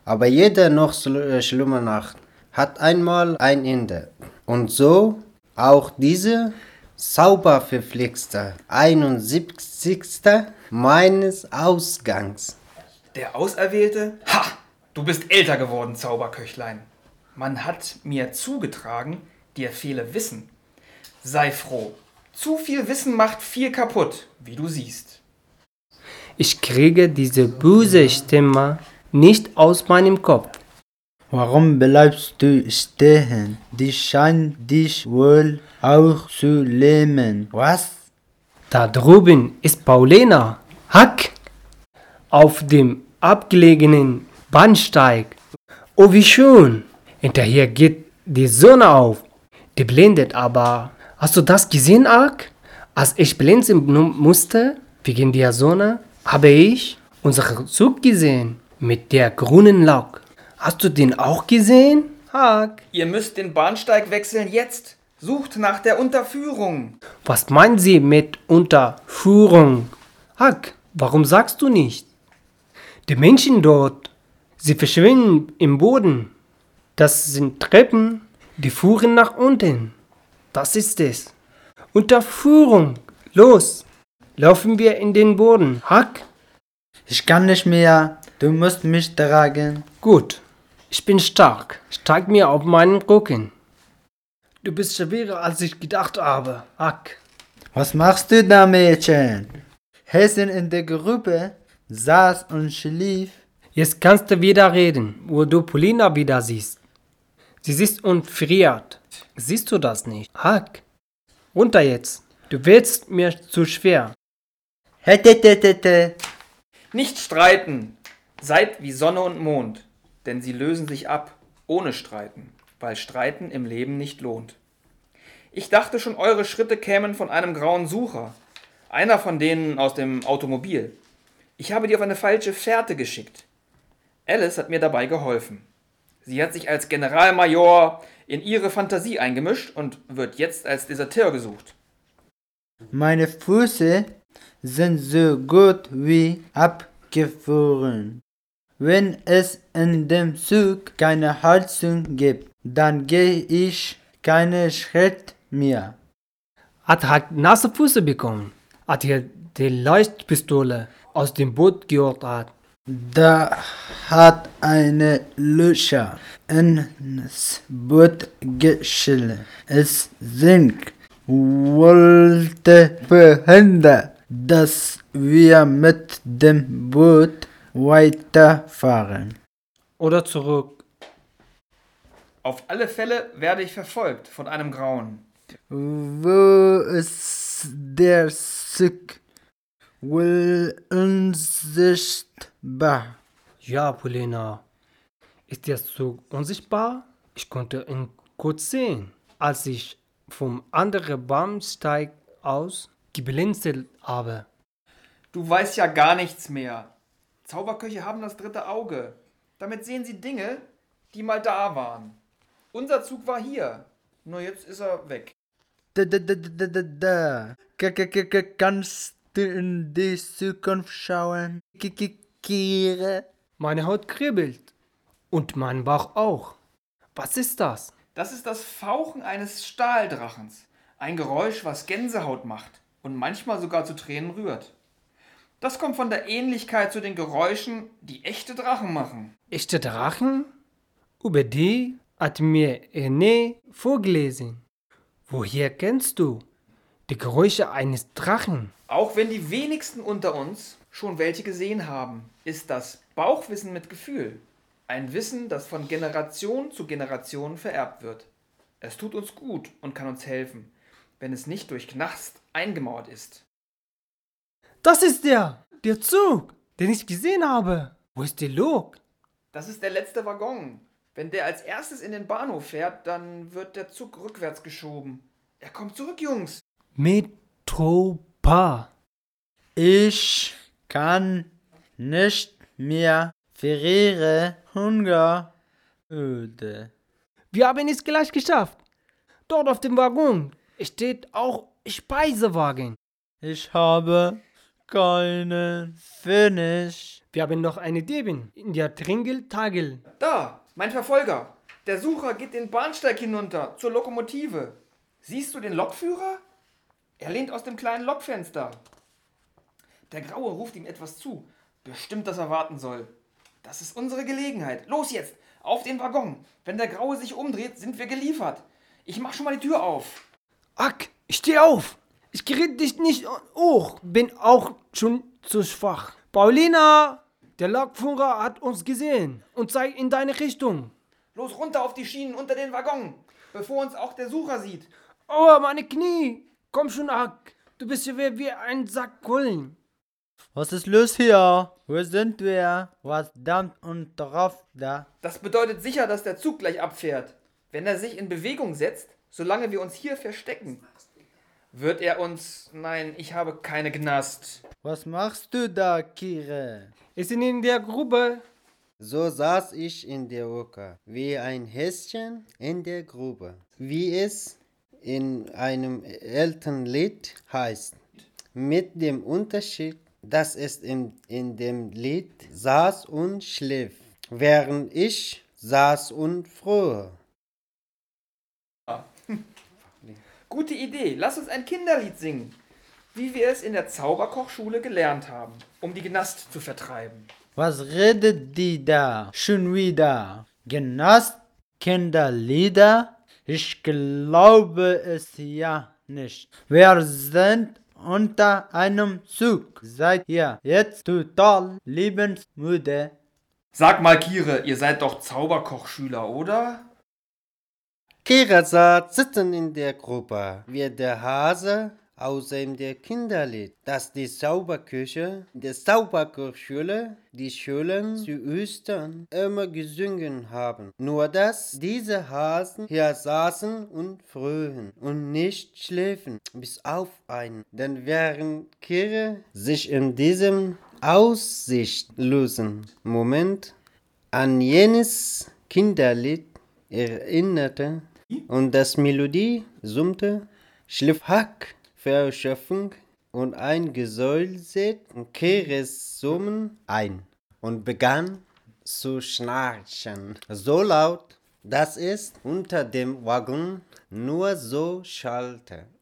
Aber jede noch schlimme Nacht hat einmal ein Ende. Und so auch diese sauberverflixte 71. meines Ausgangs. Der Auserwählte? Ha! Du bist älter geworden, Zauberköchlein. Man hat mir zugetragen, dir fehle Wissen. Sei froh. Zu viel Wissen macht viel kaputt, wie du siehst. Ich kriege diese böse Stimme nicht aus meinem Kopf. Warum bleibst du stehen? Die scheint dich wohl auch zu lähmen. Was? Da drüben ist Paulina. Hack! Auf dem abgelegenen Bahnsteig. Oh, wie schön! Hinterher geht die Sonne auf. Die blendet aber. Hast du das gesehen, Ark? Als ich blinzeln musste, wegen der Sonne, habe ich unseren Zug gesehen. Mit der grünen Lok. Hast du den auch gesehen, Ark? Ihr müsst den Bahnsteig wechseln jetzt. Sucht nach der Unterführung. Was meinen Sie mit Unterführung? Hack, warum sagst du nicht? Die Menschen dort, sie verschwinden im Boden. Das sind Treppen, die führen nach unten. Das ist es. Unterführung. Los, laufen wir in den Boden. Hack. Ich kann nicht mehr. Du musst mich tragen. Gut, ich bin stark. Steig mir auf meinen Rücken. Du bist schwerer, als ich gedacht habe. Hack. Was machst du da, Mädchen? Hessen in der Gruppe saß und schlief. Jetzt kannst du wieder reden, wo du Paulina wieder siehst. Sie sitzt und friert. Siehst du das nicht? Hack. Runter jetzt. Du wirst mir zu schwer. Hetetetete. Nicht streiten. Seid wie Sonne und Mond, denn sie lösen sich ab, ohne Streiten, weil Streiten im Leben nicht lohnt. Ich dachte schon, eure Schritte kämen von einem grauen Sucher, einer von denen aus dem Automobil. Ich habe die auf eine falsche Fährte geschickt. Alice hat mir dabei geholfen. Sie hat sich als Generalmajor in ihre Fantasie eingemischt und wird jetzt als Deserteur gesucht. Meine Füße sind so gut wie abgefroren. Wenn es in dem Zug keine Heizung gibt, dann gehe ich keinen Schritt mehr. Hat nasse Füße bekommen. Hat hier die Leuchtpistole aus dem Boot geholt. Da hat eine Löcher ins Boot geschlagen. Es sinkt. Wollte verhindern, dass wir mit dem Boot weiterfahren. Oder zurück. Auf alle Fälle werde ich verfolgt von einem Grauen. Wo ist der Zug? Wohl unsichtbar. Ja, Paulina. Ist der Zug unsichtbar? Ich konnte ihn kurz sehen, als ich vom anderen Bahnsteig aus geblinzelt habe. Du weißt ja gar nichts mehr. Zauberköche haben das dritte Auge. Damit sehen sie Dinge, die mal da waren. Unser Zug war hier, nur jetzt ist er weg. Kannst du in die Zukunft schauen? Kiere. Meine Haut kribbelt. Und mein Bauch auch. Was ist das? Das ist das Fauchen eines Stahldrachens. Ein Geräusch, was Gänsehaut macht und manchmal sogar zu Tränen rührt. Das kommt von der Ähnlichkeit zu den Geräuschen, die echte Drachen machen. Echte Drachen? Über die hat mir René vorgelesen. Woher kennst du die Geräusche eines Drachen? Auch wenn die wenigsten unter uns schon welche gesehen haben, ist das Bauchwissen mit Gefühl. Ein Wissen, das von Generation zu Generation vererbt wird. Es tut uns gut und kann uns helfen, wenn es nicht durch Knast eingemauert ist. Das ist der Zug, den ich gesehen habe. Wo ist die Lok? Das ist der letzte Waggon. Wenn der als erstes in den Bahnhof fährt, dann wird der Zug rückwärts geschoben. Er kommt zurück, Jungs. Metropa. Ich kann nicht mehr. Verriere Hunger. Öde. Wir haben es gleich geschafft. Dort auf dem Waggon steht auch Speisewagen. Ich habe keinen Pfennig. Wir haben noch eine Diebin in der Tringeltagel. Da, mein Verfolger. Der Sucher geht den Bahnsteig hinunter zur Lokomotive. Siehst du den Lokführer? Er lehnt aus dem kleinen Lokfenster. Der Graue ruft ihm etwas zu. Bestimmt, dass er warten soll. Das ist unsere Gelegenheit. Los jetzt, auf den Waggon. Wenn der Graue sich umdreht, sind wir geliefert. Ich mach schon mal die Tür auf. Ack, steh auf! Ich gerät dich nicht hoch, bin auch schon zu schwach. Paulina, der Lokführer hat uns gesehen und zeigt in deine Richtung. Los runter auf die Schienen unter den Waggon, bevor uns auch der Sucher sieht. Oh, meine Knie! Komm schon, Ack, du bist ja wie ein Sack Kohlen. Was ist los hier? Wo sind wir? Was dampft und drauf da? Das bedeutet sicher, dass der Zug gleich abfährt. Wenn er sich in Bewegung setzt, solange wir uns hier verstecken, wird er uns... Nein, ich habe keine Gnast. Was machst du da, Kire? Wir sind in der Grube. So saß ich in der Oker, wie ein Häschen in der Grube, wie es in einem alten Lied heißt. Mit dem Unterschied, dass es in dem Lied saß und schlief, während ich saß und froh. Gute Idee, lass uns ein Kinderlied singen, wie wir es in der Zauberkochschule gelernt haben, um die Gnast zu vertreiben. Was redet die da? Schon wieder? Gnast? Kinderlieder? Ich glaube es ja nicht. Wir sind unter einem Zug. Seid ihr jetzt total lebensmüde? Sag mal, Kire, ihr seid doch Zauberkochschüler, oder? Kira saß sitzen in der Grube, wie der Hase aus dem Kinderlied, das die Zauberküche, die Zauberkochschule, die Schulen zu Ostern immer gesungen haben. Nur dass diese Hasen hier saßen und fröhen und nicht schläfen, bis auf einen. Denn während Kira sich in diesem aussichtlosen Moment an jenes Kinderlied erinnerte und das Melodie summte, schlief Hack Verschöpfung und ein Gesäusel Keres Summen ein und begann zu schnarchen, so laut, dass es unter dem Waggon nur so schallte.